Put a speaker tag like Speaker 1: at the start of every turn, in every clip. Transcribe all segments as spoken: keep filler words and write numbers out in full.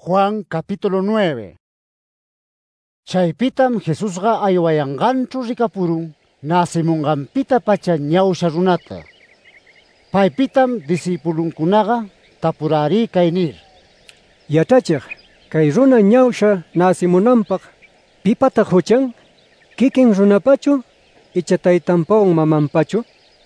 Speaker 1: Juan capítulo nueve. Chaypitam Jesusqa aywayanqanchu rikapurun nasimunqanpita pacha ñawsha runata. Paypitam disipulunkunaqa tapurari kay nir:
Speaker 2: Yatachiq, kay runa ñawsha nasimunanpaq pipataq huchan? Kikin runapachu icha taytanpawan mamanpachu?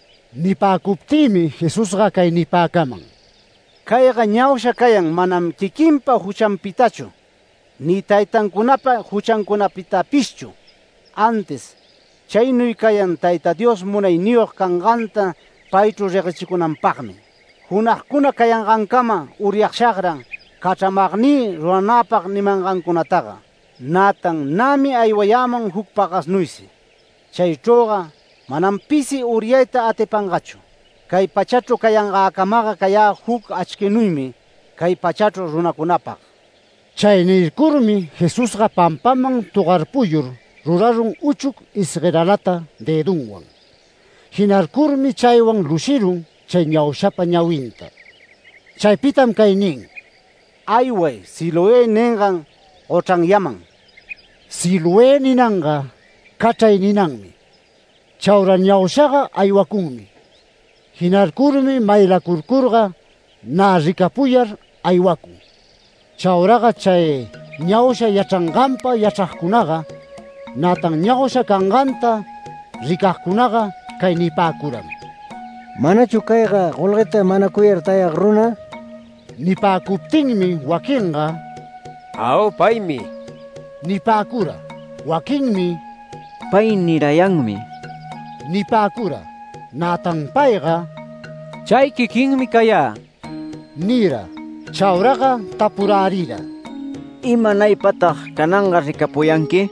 Speaker 1: Nipäkuptimi Jesusqa kay nipäkaman:
Speaker 3: Kayqa ñawsha kayan manam kikinpa huchanpitachu, ni taytankunapa huchankunapitapischu. Antes, chaynuy kayan Tayta Dios munayniyuq kanqanta paychu riqichikunanpaqmi. Hunaqkuna kayanqankama uryaqshaqran kach'amaqní ruranapaq nimanqankunataqa. Natan nami aywayaman huk paqasnuysi. Chaychuqa manam pisi uryayta atipanqachu. Kay pachachu kayanqakamaqa kaya huk achkinuymi kay pachachu runakunapaq.
Speaker 1: Chay nirkurmi Jesusqa pampaman tuqarpuyur rurarun uchuq isqiralata dedunwan. Hinarkurmi chaywan lushirun chay ñawshapa ñawinta. Chaypitam kay nin:
Speaker 3: Ayway Siloé ninqan qochanyaman.
Speaker 1: Siloé ninanqa kachay ninanmi. Chawra ñawshaqa aywakunmi. Hinarkurmi maylakurkurqa na rikapuyar aywakun. Chawraqa chay ñawsha yachanqanpa yachaqkunaqa natan ñawsha kanqanta rikaqkunaqa kay nipäkuram:
Speaker 2: Manachu kayqa qulqita mana kuyar tayaq runa?
Speaker 1: Nipäkuptinmi wakinqa:
Speaker 4: Aw, paymi.
Speaker 1: Nipäkura. Wakinmi:
Speaker 5: Pay nirayanmi.
Speaker 1: Nipäkura. Natan payqa:
Speaker 4: Chay kikinmi kaya.
Speaker 1: Nira. Chawraqa tapurarira:
Speaker 5: Imanaypataq kananqa rikapuyanki?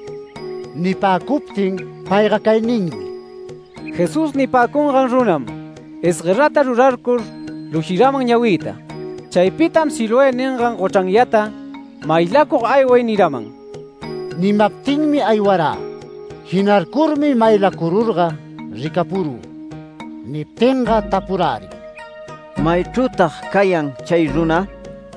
Speaker 1: Nipäkuptin payqa kay ninmi:
Speaker 4: Jesus nipäkunqan runam isqirata rurarkur lushiraman ñawita. Chaypitam Siloé ninqan qochanyata maylakuq ayway niraman.
Speaker 1: Nimaptinmi aywara. Hinarkurmi maylakururqa rikapuru. Niptinqa tapurari:
Speaker 5: Maychutaq kayan chay runa?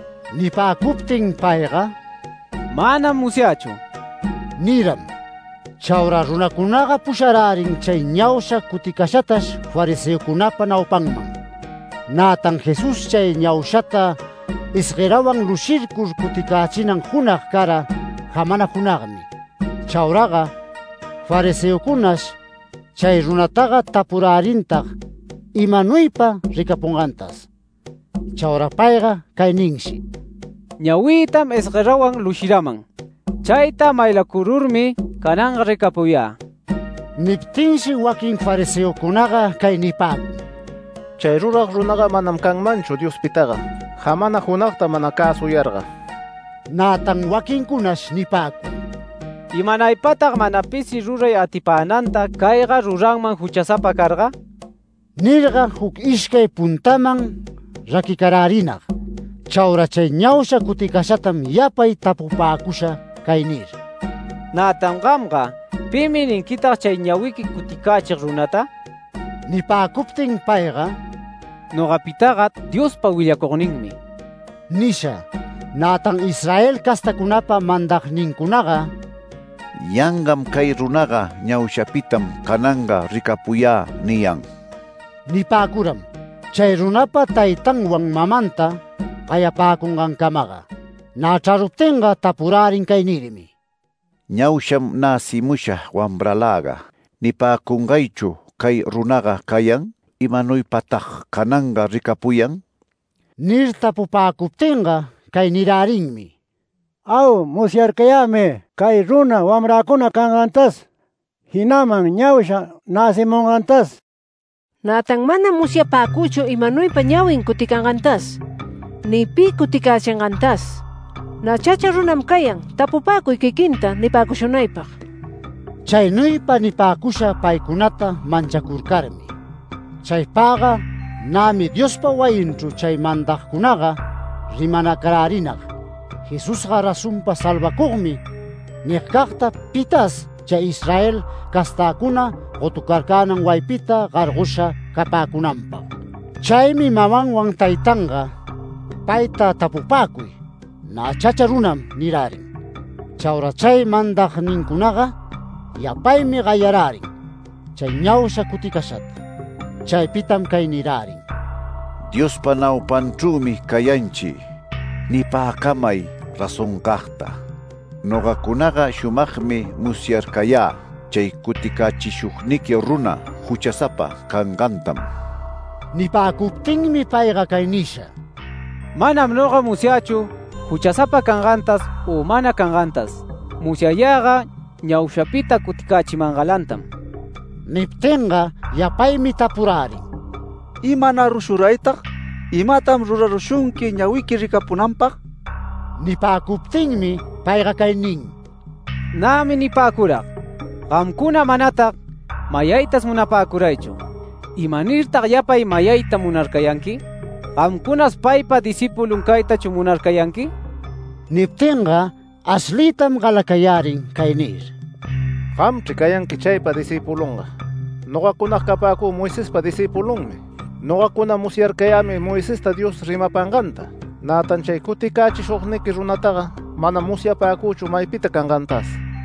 Speaker 1: Nipäkuptin payqa:
Speaker 4: Manam musyachu
Speaker 1: niram. Chawra runakunaqa pushararin chay ñawsha kutikashatash fariseokunapa nawpanman. Natan Jesus chay ñawshata isqirawan lushirkur kutikachinan hunaq kara hamana hunaqmi. Chawraqa fariseokunash chay runataqa tapurarintaq imanuypa rikapunqantas. Chawra payqa kay ninshi:
Speaker 4: Ñawitam isqirawan lushiraman. Chayta maylakururmi kananqa rikapuya.
Speaker 1: Niptinshi wakin fariseokunaqa kay nipäkun:
Speaker 6: Chay ruraq runaqa manam kanmanchu Diospitaqa, hamana hunaqta mana kasuyarqa.
Speaker 1: Natan wakinkunash nipäkun:
Speaker 4: Imanaypataq mana pisi ruray atipananta kayqa ruranman huchasapa karqa?
Speaker 1: Nirqa huk ishkay puntaman rakikararinak. Chawra chay ñawsha kutikashatam yapay tapupäkusha kay nir:
Speaker 4: Natan qamqa pimi ninkitaq chay ñawiki kutikachiq runata?
Speaker 1: Nipäkuptin payqa:
Speaker 4: Noqapitaqa Diospa willakuqninmi
Speaker 1: nisha. Natan Israel castakunapa mandaqninkunaqa:
Speaker 7: Yanqam kay runaqa ñawshapitam kananqa rikapuya niyan.
Speaker 1: Nipäkuram. Chay runapa taytanwan mamanta qayapäkunqankamaqa. Nacharuptinqa tapurarin kay nirmi:
Speaker 7: Ñawsham nasimushaq wambralaqa. Nipäkunqaychu kay runaqa kayan? Imanuypataq kananqa rikapuyan?
Speaker 1: Nir tapupäkuptinqa kay nirarinmi:
Speaker 2: Aw, musyarkayami kay runa wamrakuna kanqantas, hinaman ñawsha nasimunqantas.
Speaker 8: Natan mana musyapäkuchu imanuypa ñawin kutikanqantas, ni pi kutikachinqantas. Nachacha runam kayan tapupakuy kikinta nipäkushunaypaq.
Speaker 1: Chaynuypa nipäkusha paykunata manchakurkarmi. Chaypaqa nami Diospa wayinchu chay mandaqkunaqa rimanakararinak: Jesusqa rasunpa salvakuqmi niqkaqta pitas chay Israel kastakuna qotukarkanan waypita qarqusha kapäkunanpaq. Chaymi mamanwan taytanqa payta tapupakuy: na chacha runam nirarin. Chawra chay mandaqninkunaqa yapaymi qayararin chay ñawsha kutikashata. Chaypitam kay nirarin:
Speaker 7: Diospa nawpanćhu'mi kayanchi, nipakamay razon kaqta. Noqakunaqa shumaqmi musyarkaya chay kutikachishuqniki runa huchasapa kanqantam.
Speaker 1: Nipakuptinmi payqa kay nisha:
Speaker 4: Manam noqa musyachu huchasapa kanqantas o mana kanqantas. Musyayaqa ñawshapita kutikachimanqalantam.
Speaker 1: Niptinqa yapaymi tapurarin:
Speaker 9: ¿Imana rushuraytaq? ¿Imatam rurarushunki ñawiki rikapunanpaq?
Speaker 1: Nipakuptinmi payqa kay nin:
Speaker 4: Nami nipakuraq. Qamkuna manataq mayaytas munapakuraychu. ¿Imanirtaq yapay mayayta munarkayanki? ¿Qamkunas paypa disipulun kaytachu munarkayanki?
Speaker 1: Niptinqa aslitam qalakayarin kay nir:
Speaker 6: Qamchi kayanki chaypa disipulunqa. Noqakunaq kapaku Moisespa disipulunmi. Noqakuna musyarkayami Moisesta Dios rimapanqanta. Natan chay kutikachishuqniki runataqa mana musyapakuchu maypita kanqantas.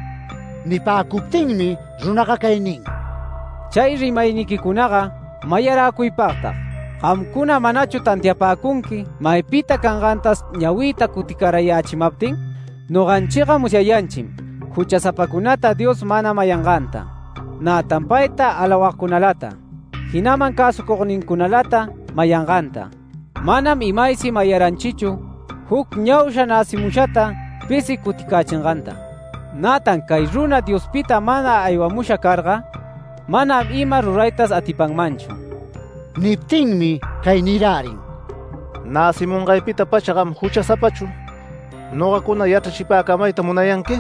Speaker 1: Nipakuptinmi runaqa kay nin:
Speaker 4: Chay rimaynikikunaqa mayarakuypaqtaq. Qamkuna manachu tantiapakunki maypita kanqantas ñawita kutikarayachimaptin? Noqanchiqa musyayanchim huchasapakunata Dios mana mayanqanta. Natan payta alawaqkunalata, hinaman kasukuqninkunalata mayanqanta. Manam imaysi mayaranchichu huk ñawsha nasimushata pisi kutikachinqanta. Natan kay runa Diospita mana aywamusha karqa, manam ima ruraytas atipanmanchu.
Speaker 1: Niptinmi kay nirarin:
Speaker 6: Nasimunqaypita pachaqam huchasapachu. Noqakuna yachachipäkamayta munayanki?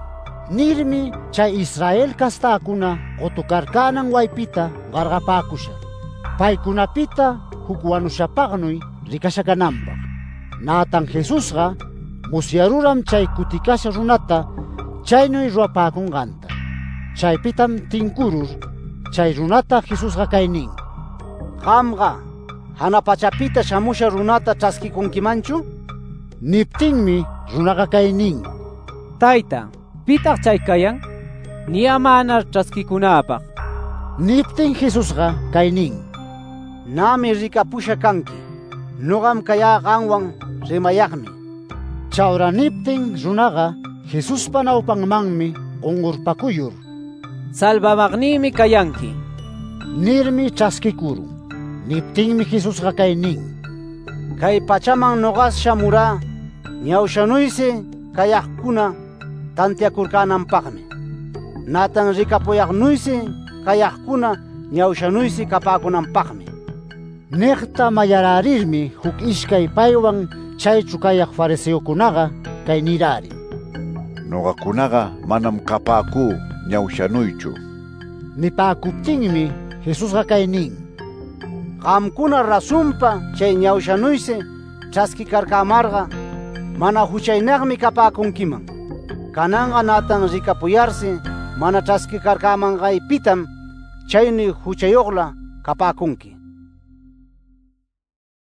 Speaker 1: Nirmi chay Israel kastakuna qotukarkanan waypita qarqapakusha, paykunapita huk wanushapaqnuy rikasha kananpaq. Natan Jesusqa musyaruram chay kutikasha runata chaynuy ruwapakunqanta. Chaypitam tinkurur chay runata Jesusqa kay nin:
Speaker 3: Qamqa hana pachapita shamusha runata ch'askikunkimanchu?
Speaker 1: Niptinmi runaqa kay nin:
Speaker 4: Tayta, pitaq chay kayan? Niya mana ch'askikunapaq.
Speaker 1: Niptin Jesusqa kay nin:
Speaker 3: Nami rikapusha kanki. Nuqam kaya qanwan rimayaqmi.
Speaker 1: Chawra niptin runaqa Jesuspa nawpanmanmi qunqurpakuyur:
Speaker 4: Salvamaqnimi kayanki
Speaker 1: nirmi ch'askikurun. Niptinmi Jesusqa kay nin:
Speaker 3: Kay pachaman nuqas shamurá ñawshanuysi kayaqkuna tantiakurkananpaqmi. Natan rikapuyaqnuysi kayaqkuna ñawshanuysi kapakunanpaqmi.
Speaker 1: Niqta mayararirmi huk ishkay paywan chaychu kayaq fariseokunaqa kay nirarin:
Speaker 7: Noqakunaqa manam kapaku ñawshanuychu.
Speaker 1: Nipakuptinmi Jesusqa kay nin:
Speaker 3: Qamkuna rasunpa chay ñawshanuysi ch'askikarkamarqa mana huchaynaqmi kapakunkiman. Kananqa natan rikapuyarsi mana ch'askikarkamanqaypitam chaynuy huchayuqla kapakunki.